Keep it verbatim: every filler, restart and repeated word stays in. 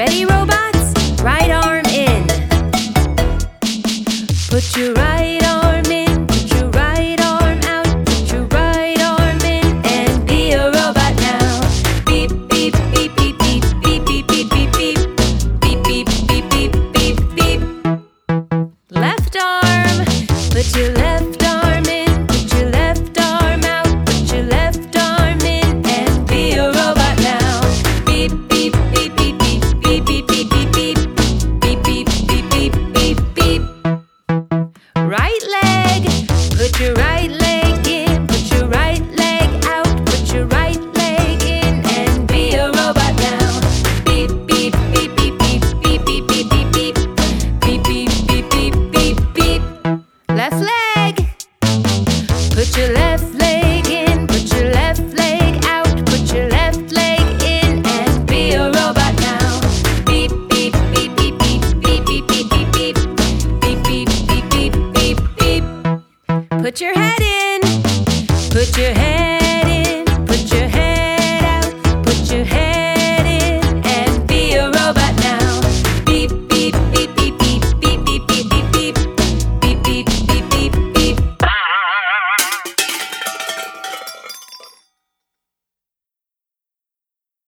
Ready, robots? Right arm in. Put your right arm in. Put your right arm out. Put your right arm in and be a robot now. Beep, beep, beep, beep, beep, beep, beep, beep, beep, beep. Beep, beep, beep, beep, beep, beep. Left arm. Put your left arm in. Put your left arm out. Put your left arm in and be a robot now. Beep, beep, beep, beep, beep, beep, beep, beep, beep, beep. Beep, beep, beep, beep, beep, beep. Right leg. Put your right leg in. Put your right leg out. Put your right leg in and be a robot now. Beep, beep, beep, beep, beep, beep, beep, beep, beep, beep. Beep, beep, beep, beep, beep, beep. Left leg. Put your left leg in. Put your left leg out. Put your left leg in and be a robot now. Beep, beep, beep, beep, beep, beep, beep, beep, beep, beep. Beep, beep, beep, beep, beep, beep. Put your head in. Put your head